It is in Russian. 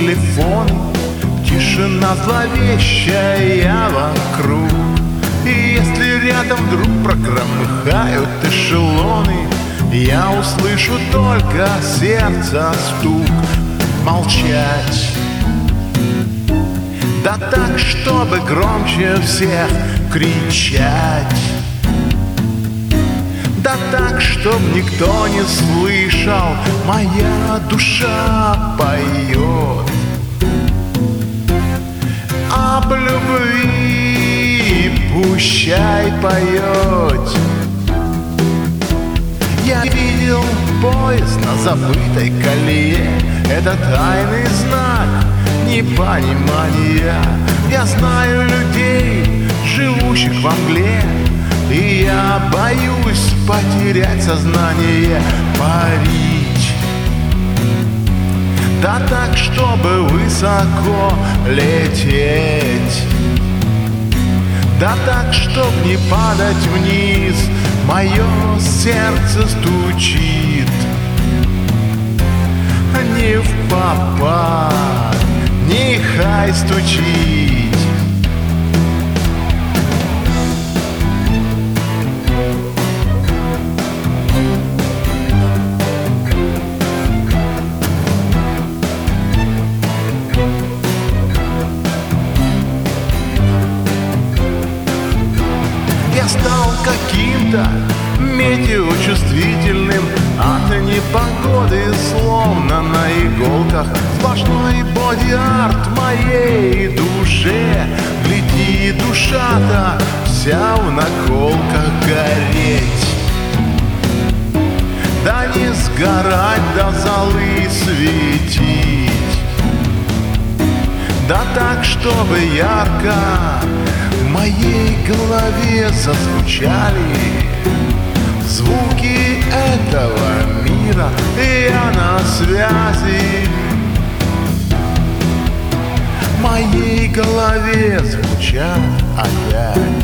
телефоны, тишина зловещая вокруг. И если рядом вдруг прогромыхают эшелоны, я услышу только сердца стук. Молчать, да так, чтобы громче всех кричать, да так, чтоб никто не слышал. Моя душа поет об любви, пущай поет. Я видел поезд на забытой колее, это тайный знак непонимания. Я знаю людей, живущих во мгле, и я боюсь потерять сознание. Парить, да так, чтобы высоко лететь, да так, чтоб не падать вниз. Мое сердце стучит не впопад, нехай стучить. Я стал каким-то метеочувствительным от непогоды, словно на иголках. Сплошной боди-арт в моей душе. Гляди, душа-то вся в наколках гореть. Да не сгорать, до золы светить, да так, чтобы ярко в моей голове зазвучали звуки этого мира. И я на связи, в моей голове звучат опять